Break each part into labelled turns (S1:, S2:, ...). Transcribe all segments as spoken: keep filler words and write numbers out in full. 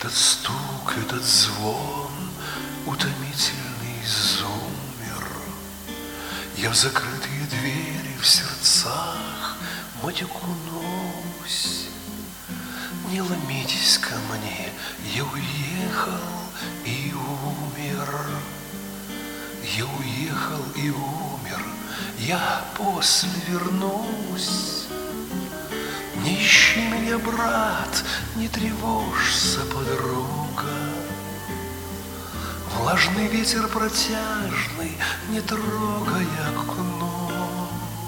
S1: Этот стук, этот звон утомительный зумер. Я в закрытые двери в сердцах мать окунусь. Не ломитесь ко мне, я уехал и умер. Я уехал и умер, я после вернусь. Не ищи меня, брат, не тревожься, подруга. Влажный ветер протяжный, не трогай окно.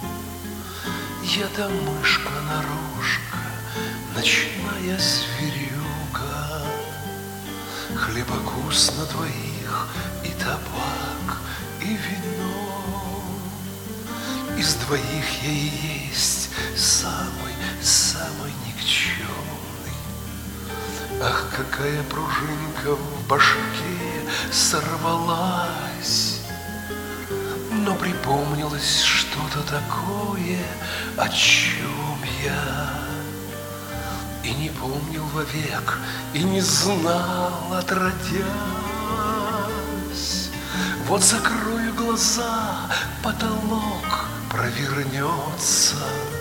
S1: Я да мышка-нарушка, ночная зверюга. Хлебокус на двоих и табак, и вино. Из двоих я и есть самый, самый никчемный. Ах, какая пружинка в башке сорвалась! Но припомнилось что-то такое, о чем я и не помнил вовек, и не знал, отродясь. Вот закрою глаза, потолок провернется,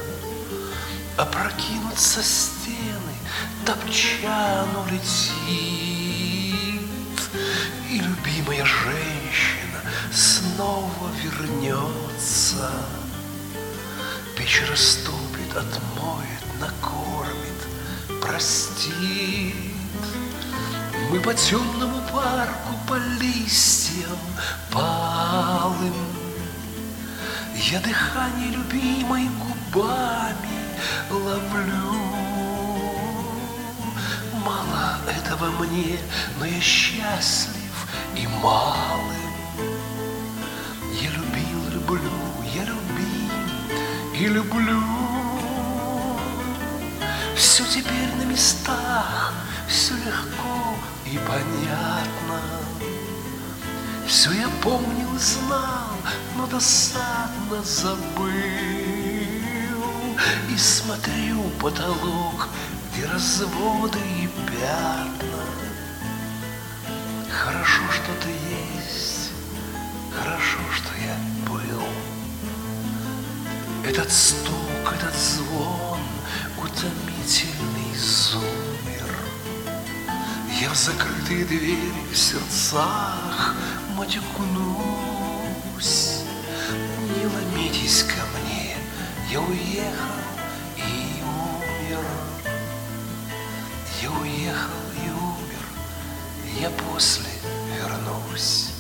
S1: опрокинутся стены, топчан улетит, и любимая женщина снова вернется. Печь растопит, отмоет, накормит, простит. Мы по темному парку, по листьям палым. Я дыхание любимой губами ловлю. Мало этого мне, но я счастлив и малым. Я любил, люблю, я любим и люблю. Все теперь на местах, все легко и понятно. Все я помнил и знал, но досадно забыл. И смотрю потолок, где разводы и пятна. Хорошо, что ты есть, хорошо, что я был. Этот стук, этот звон, утомительный зумер. Я в закрытые двери в сердцах мать окунусь. Не ломитесь ко мне, я уехал и умер. Я уехал и умер, я после вернусь.